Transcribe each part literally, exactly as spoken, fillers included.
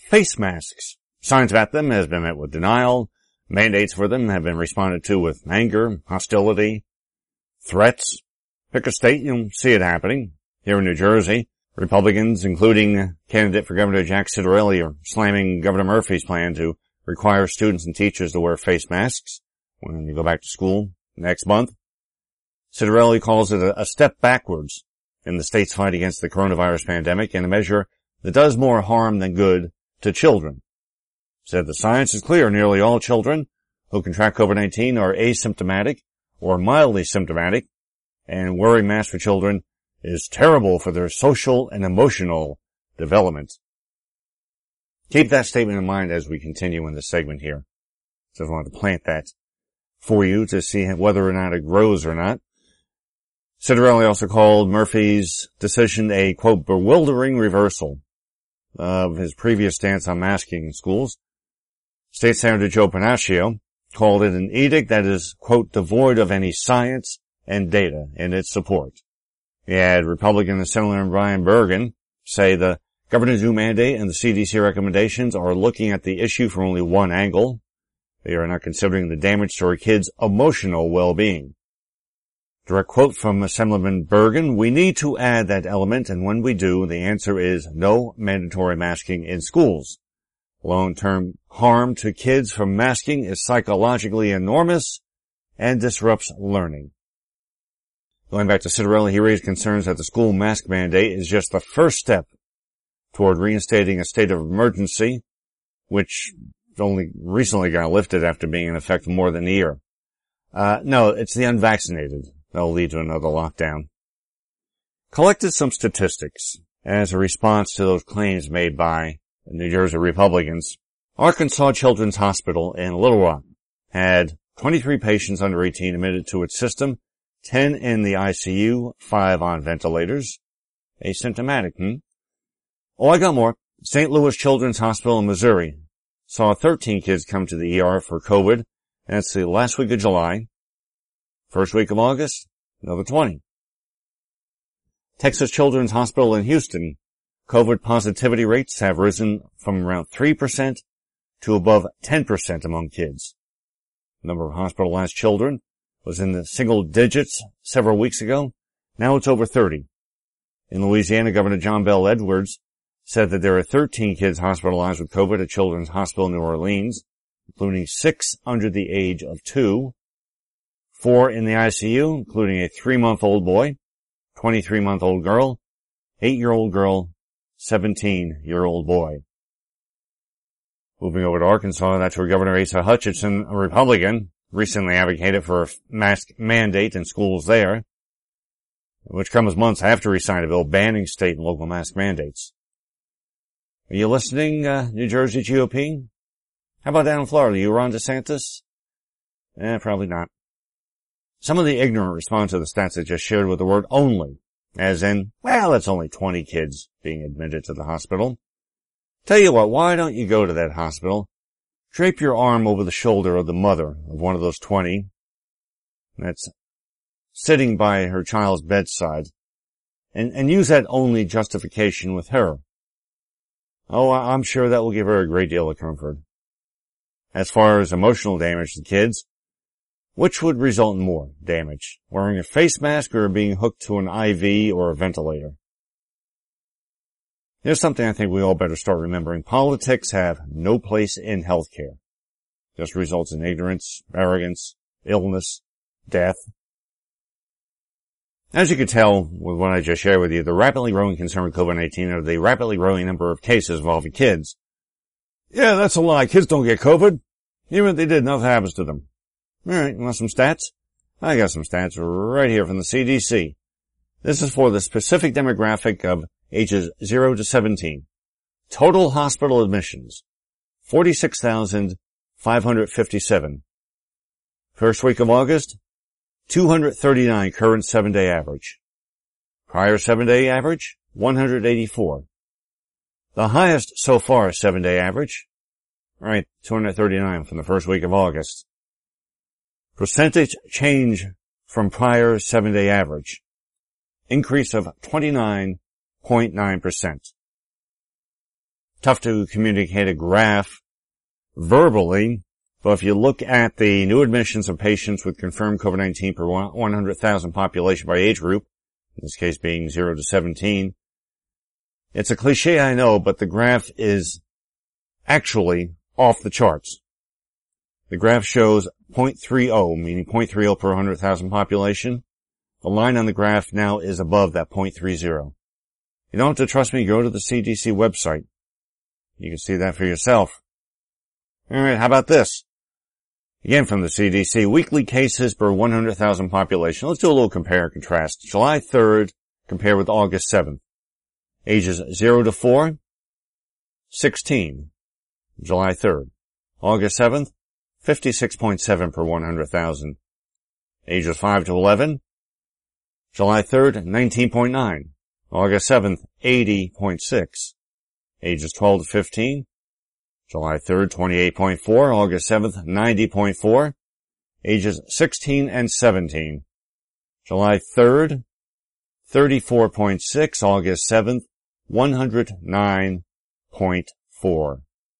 face masks. Science about them has been met with denial. Mandates for them have been responded to with anger, hostility, threats. Pick a state, you'll see it happening. Here in New Jersey, Republicans, including candidate for Governor Jack Ciattarelli, are slamming Governor Murphy's plan to require students and teachers to wear face masks when you go back to school next month. Ciattarelli calls it a, a step backwards in the state's fight against the coronavirus pandemic and a measure that does more harm than good to children. Said the science is clear. Nearly all children who contract COVID nineteen are asymptomatic or mildly symptomatic, and wearing masks for children is terrible for their social and emotional development. Keep that statement in mind as we continue in this segment here. So I wanted to plant that for you to see whether or not it grows or not. Ciattarelli also called Murphy's decision a, quote, bewildering reversal of his previous stance on masking in schools. State Senator Joe Pannaccio called it an edict that is, quote, devoid of any science and data in its support. He had Republican Senator Brian Bergen say the governor's new mandate and the C D C recommendations are looking at the issue from only one angle. They are not considering the damage to our kids' emotional well-being. Direct quote from Assemblyman Bergen, we need to add that element, and when we do, the answer is no mandatory masking in schools. Long-term harm to kids from masking is psychologically enormous and disrupts learning. Going back to Ciattarelli, he raised concerns that the school mask mandate is just the first step toward reinstating a state of emergency, which only recently got lifted after being in effect for more than a year. Uh, no, it's the unvaccinated that'll lead to another lockdown. Collected some statistics as a response to those claims made by New Jersey Republicans. Arkansas Children's Hospital in Little Rock had twenty-three patients under eighteen admitted to its system, ten in the I C U, five on ventilators. Asymptomatic, hmm? Oh, I got more. Saint Louis Children's Hospital in Missouri saw thirteen kids come to the E R for COVID, and that's the last week of July. First week of August, another twenty. Texas Children's Hospital in Houston, COVID positivity rates have risen from around three percent to above ten percent among kids. The number of hospitalized children was in the single digits several weeks ago. Now it's over thirty. In Louisiana, Governor John Bel Edwards said that there are thirteen kids hospitalized with COVID at Children's Hospital in New Orleans, including six under the age of two, four in the I C U, including a three-month-old boy, twenty-three-month-old girl, eight-year-old girl, seventeen-year-old boy. Moving over to Arkansas, that's where Governor Asa Hutchinson, a Republican, recently advocated for a mask mandate in schools there, which comes months after he signed a bill banning state and local mask mandates. Are you listening, uh, New Jersey G O P? How about down in Florida? You Ron DeSantis? Eh, probably not. Some of the ignorant respond to the stats I just shared with the word only, as in, well, it's only twenty kids being admitted to the hospital. Tell you what, why don't you go to that hospital, drape your arm over the shoulder of the mother of one of those twenty that's sitting by her child's bedside, and, and use that only justification with her. Oh, I'm sure that will give her a great deal of comfort. As far as emotional damage to kids, which would result in more damage? Wearing a face mask or being hooked to an I V or a ventilator? Here's something I think we all better start remembering. Politics have no place in healthcare. Just results in ignorance, arrogance, illness, death. As you can tell with what I just shared with you, the rapidly growing concern with COVID nineteen are the rapidly growing number of cases involving kids. Yeah, that's a lie. Kids don't get COVID. Even if they did, nothing happens to them. All right, you want some stats? I got some stats right here from the C D C. This is for the specific demographic of ages zero to seventeen. Total hospital admissions, forty-six thousand five hundred fifty-seven. First week of August, two hundred thirty-nine current seven-day average. Prior seven-day average, one hundred eighty-four. The highest so far seven-day average, right, two hundred thirty-nine from the first week of August. Percentage change from prior seven-day average, increase of twenty-nine point nine percent. tough to communicate a graph verbally, but if you look at the new admissions of patients with confirmed COVID nineteen per one hundred thousand population by age group, in this case being zero to seventeen, it's a cliche, I know, but the graph is actually off the charts. The graph shows zero point three zero, meaning zero point three zero per one hundred thousand population. The line on the graph now is above that zero point three zero. You don't have to trust me, go to the C D C website. You can see that for yourself. Alright, how about this? Again from the C D C, weekly cases per one hundred thousand population. Let's do a little compare and contrast. July third compared with August seventh. Ages zero to four, sixteen. July third. August seventh, fifty-six point seven per one hundred thousand. Ages five to eleven. July third, nineteen point nine. August seventh, eighty point six. Ages twelve to fifteen. July third, twenty-eight point four. August seventh, ninety point four. Ages sixteen and seventeen. July third, thirty-four point six. August seventh, one hundred nine point four.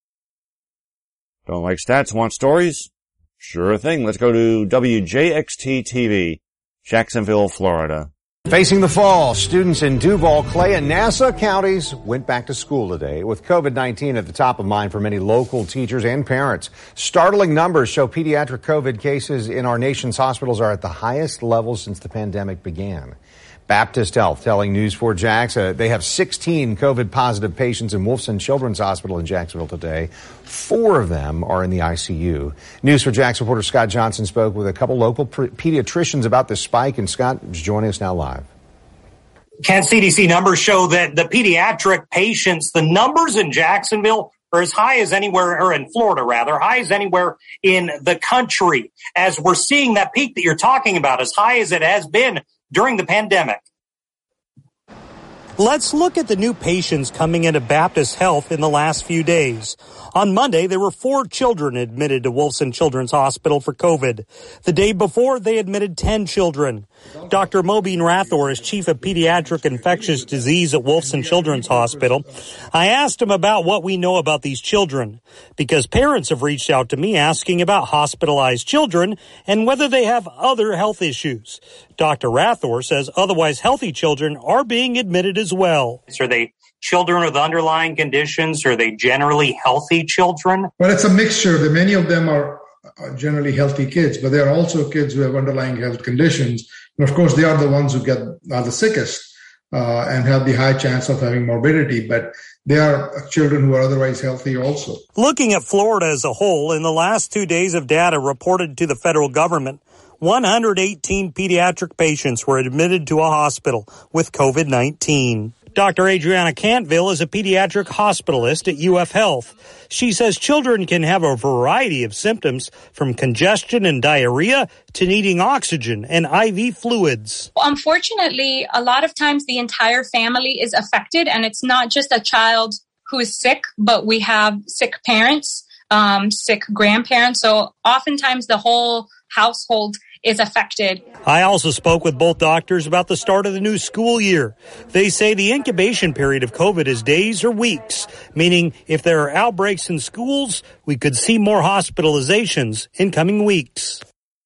Don't like stats, want stories? Sure thing. Let's go to W J X T T V, Jacksonville, Florida. Facing the fall, students in Duval, Clay, and Nassau counties went back to school today with COVID nineteen at the top of mind for many local teachers and parents. Startling numbers show pediatric COVID cases in our nation's hospitals are at the highest level since the pandemic began. Baptist Health telling News four Jax uh, they have sixteen COVID-positive patients in Wolfson Children's Hospital in Jacksonville today. Four of them are in the I C U. News four Jax reporter Scott Johnson spoke with a couple local pre- pediatricians about this spike, and Scott is joining us now live. Can C D C numbers show that the pediatric patients, the numbers in Jacksonville are as high as anywhere, or in Florida rather, high as anywhere in the country, as we're seeing that peak that you're talking about, as high as it has been during the pandemic. Let's look at the new patients coming into Baptist Health in the last few days. On Monday, there were four children admitted to Wolfson Children's Hospital for COVID. The day before, they admitted ten children. Doctor Mobeen Rathor is chief of pediatric infectious disease at Wolfson Children's Hospital. I asked him about what we know about these children, because parents have reached out to me asking about hospitalized children and whether they have other health issues. Doctor Rathor says otherwise healthy children are being admitted as well. Are they children with underlying conditions? Are they generally healthy children? Well, it's a mixture. Many of them are generally healthy kids, but there are also kids who have underlying health conditions. And of course, they are the ones who get are the sickest uh, and have the high chance of having morbidity. But they are children who are otherwise healthy also. Looking at Florida as a whole, in the last two days of data reported to the federal government, one hundred eighteen pediatric patients were admitted to a hospital with COVID nineteen. Doctor Adriana Cantville is a pediatric hospitalist at U F Health. She says children can have a variety of symptoms, from congestion and diarrhea to needing oxygen and I V fluids. Unfortunately, a lot of times the entire family is affected, and it's not just a child who is sick, but we have sick parents, um, sick grandparents. So oftentimes the whole household is affected. I also spoke with both doctors about the start of the new school year. They say the incubation period of COVID is days or weeks, meaning if there are outbreaks in schools, we could see more hospitalizations in coming weeks.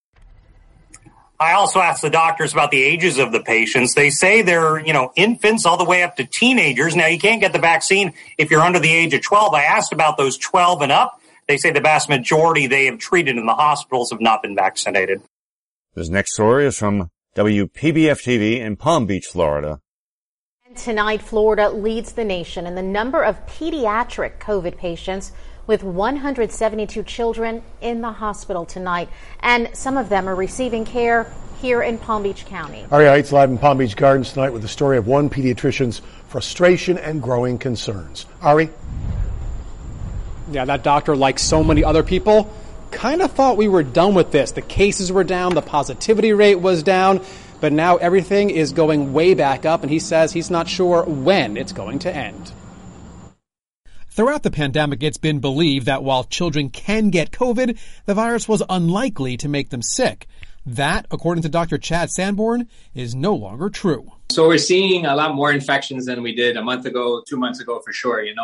I also asked the doctors about the ages of the patients. They say they're, you know, infants all the way up to teenagers. Now, you can't get the vaccine if you're under the age of twelve. I asked about those twelve and up. They say the vast majority they have treated in the hospitals have not been vaccinated. This next story is from W P B F T V in Palm Beach, Florida. And tonight, Florida leads the nation in the number of pediatric COVID patients, with one hundred seventy-two children in the hospital tonight. And some of them are receiving care here in Palm Beach County. Ari Heights live in Palm Beach Gardens tonight with the story of one pediatrician's frustration and growing concerns. Ari? Yeah, that doctor, like so many other people, kind of thought we were done with this. The cases were down, the positivity rate was down, but now everything is going way back up, and he says he's not sure when it's going to end. Throughout the pandemic, it's been believed that while children can get COVID, the virus was unlikely to make them sick. That, according to Doctor Chad Sanborn, is no longer true. So we're seeing a lot more infections than we did a month ago, two months ago for sure, you know.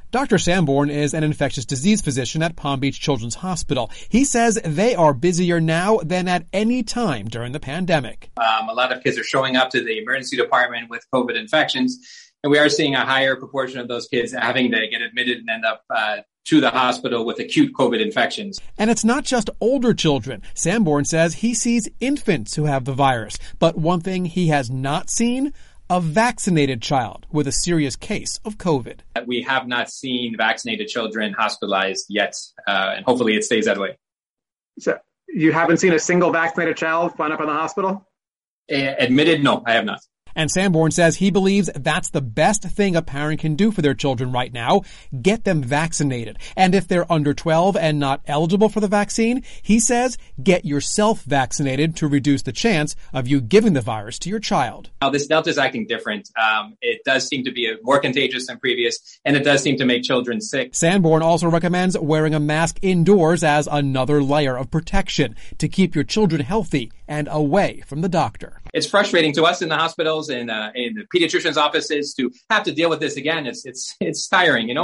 Doctor Sanborn is an infectious disease physician at Palm Beach Children's Hospital. He says they are busier now than at any time during the pandemic. Um, a lot of kids are showing up to the emergency department with COVID infections, and we are seeing a higher proportion of those kids having to get admitted and end up uh, to the hospital with acute COVID infections. And it's not just older children. Sanborn says he sees infants who have the virus. But one thing he has not seen, a vaccinated child with a serious case of COVID. We have not seen vaccinated children hospitalized yet, uh, and hopefully it stays that way. So you haven't seen a single vaccinated child wind up in the hospital? Uh, admitted, no, I have not. And Sanborn says he believes that's the best thing a parent can do for their children right now, get them vaccinated. And if they're under twelve and not eligible for the vaccine, he says get yourself vaccinated to reduce the chance of you giving the virus to your child. Now, this Delta is acting different. Um, it does seem to be more contagious than previous, and it does seem to make children sick. Sanborn also recommends wearing a mask indoors as another layer of protection to keep your children healthy and away from the doctor. It's frustrating to us in the hospitals and uh, in the pediatricians' offices to have to deal with this again. It's it's it's tiring, you know.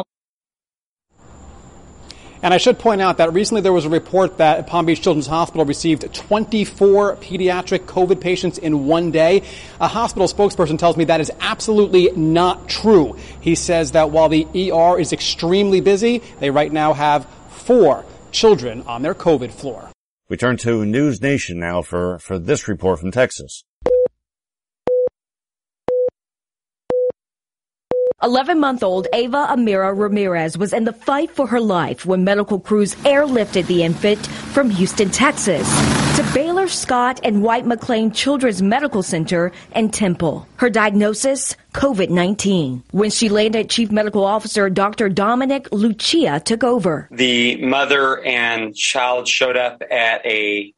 And I should point out that recently there was a report that Palm Beach Children's Hospital received twenty-four pediatric COVID patients in one day. A hospital spokesperson tells me that is absolutely not true. He says that while the E R is extremely busy, they right now have four children on their COVID floor. We turn to News Nation now for, for this report from Texas. eleven-month-old Ava Amira Ramirez was in the fight for her life when medical crews airlifted the infant from Houston, Texas, to Baylor Scott and White McLean Children's Medical Center in Temple. Her diagnosis, COVID nineteen. When she landed, Chief Medical Officer Doctor Dominic Lucia took over. The mother and child showed up at a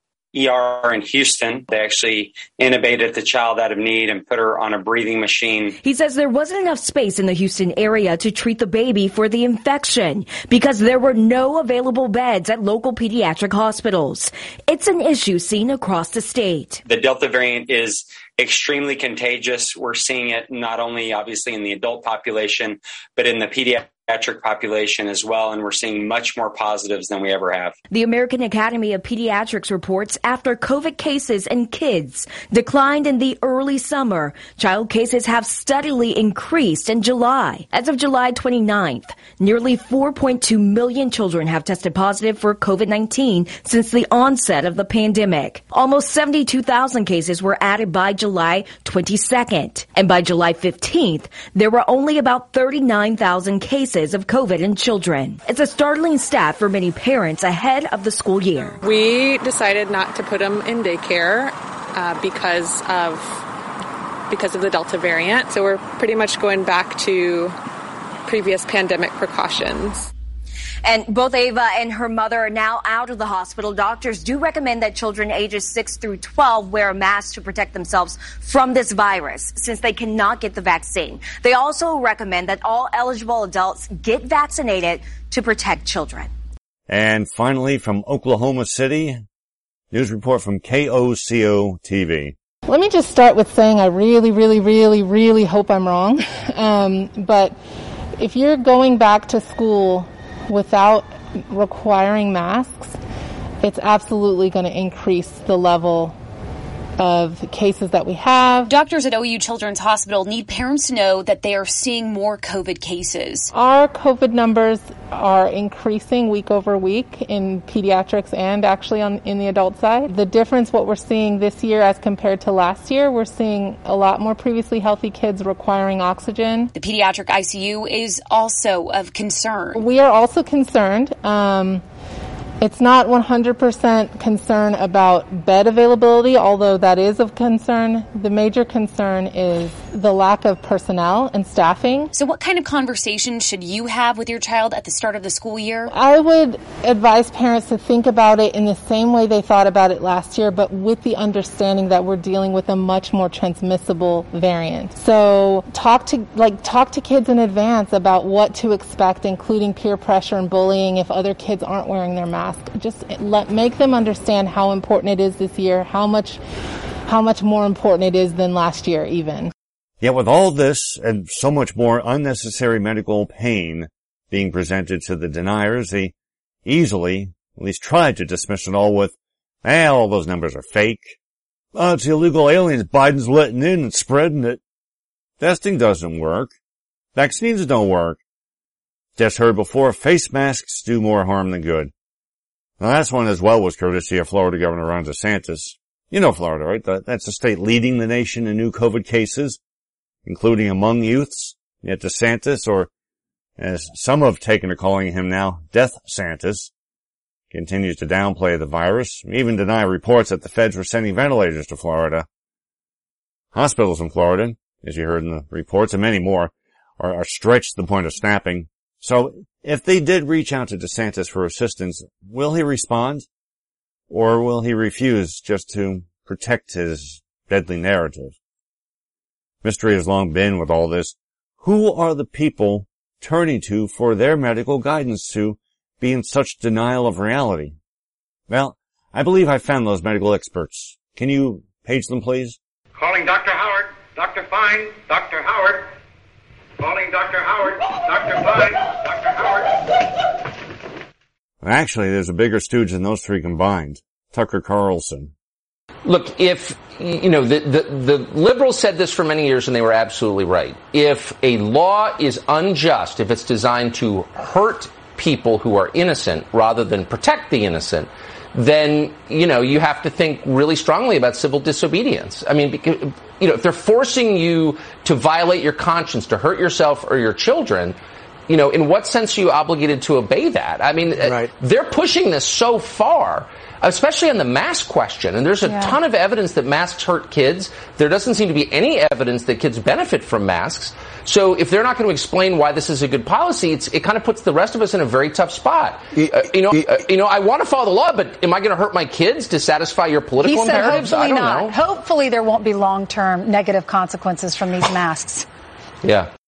E R in Houston. They actually intubated the child out of need and put her on a breathing machine. He says there wasn't enough space in the Houston area to treat the baby for the infection because there were no available beds at local pediatric hospitals. It's an issue seen across the state. The Delta variant is extremely contagious. We're seeing it not only obviously in the adult population, but in the pediatric population as well, and we're seeing much more positives than we ever have. The American Academy of Pediatrics reports after COVID cases in kids declined in the early summer, child cases have steadily increased in July. As of July twenty-ninth, nearly four point two million children have tested positive for COVID nineteen since the onset of the pandemic. Almost seventy-two thousand cases were added by July twenty-second, and by July fifteenth, there were only about thirty-nine thousand cases of COVID in children. It's a startling stat for many parents ahead of the school year. We decided not to put them in daycare uh, because of because of the Delta variant. So we're pretty much going back to previous pandemic precautions. And both Ava and her mother are now out of the hospital. Doctors do recommend that children ages six through twelve wear a mask to protect themselves from this virus since they cannot get the vaccine. They also recommend that all eligible adults get vaccinated to protect children. And finally, from Oklahoma City, news report from K O C O T V. Let me just start with saying I really, really, really, really hope I'm wrong. Um, but if you're going back to school without requiring masks, it's absolutely going to increase the level of cases that we have. Doctors at O U Children's Hospital need parents to know that they are seeing more COVID cases. Our COVID numbers are increasing week over week in pediatrics and actually on in the adult side. The difference, what we're seeing this year as compared to last year, we're seeing a lot more previously healthy kids requiring oxygen. The pediatric I C U is also of concern. We are also concerned. Um, It's not one hundred percent concern about bed availability, although that is of concern. The major concern is the lack of personnel and staffing. So what kind of conversation should you have with your child at the start of the school year? I would advise parents to think about it in the same way they thought about it last year, but with the understanding that we're dealing with a much more transmissible variant. So talk to like talk to kids in advance about what to expect, including peer pressure and bullying if other kids aren't wearing their masks. Just let make them understand how important it is this year, how much how much more important it is than last year even. Yet with all this and so much more unnecessary medical pain, being presented to the deniers, he easily, at least tried to dismiss it all with, eh, all those numbers are fake. Oh, it's illegal aliens Biden's letting in and spreading it. Testing doesn't work. Vaccines don't work. Just heard before, face masks do more harm than good. The last one as well was courtesy of Florida Governor Ron DeSantis. You know Florida, right? That's the state leading the nation in new COVID cases, including among youths. Yet DeSantis, or as some have taken to calling him now, Death Santis, continues to downplay the virus, even deny reports that the feds were sending ventilators to Florida. Hospitals in Florida, as you heard in the reports, and many more, are, are stretched to the point of snapping. So if they did reach out to DeSantis for assistance, will he respond? Or will he refuse just to protect his deadly narrative? Mystery has long been with all this. Who are the people turning to for their medical guidance to be in such denial of reality? Well, I believe I found those medical experts. Can you page them, please? Calling Doctor Howard. Doctor Fine. Doctor Howard. Calling Doctor Howard. Doctor Fine. Doctor Howard. Actually, there's a bigger stooge than those three combined. Tucker Carlson. Look, if, you know, the, the, the liberals said this for many years and they were absolutely right. If a law is unjust, if it's designed to hurt people who are innocent rather than protect the innocent, then, you know, you have to think really strongly about civil disobedience. I mean, because, you know, if they're forcing you to violate your conscience, to hurt yourself or your children, you know, in what sense are you obligated to obey that? I mean, right. They're pushing this so far, especially on the mask question. And there's a yeah. ton of evidence that masks hurt kids. There doesn't seem to be any evidence that kids benefit from masks. So if they're not going to explain why this is a good policy, it's, it kind of puts the rest of us in a very tough spot. Uh, you know, uh, you know, I want to follow the law, but am I going to hurt my kids to satisfy your political he said imperatives? Hopefully I don't not. know. Hopefully there won't be long-term negative consequences from these masks. Yeah.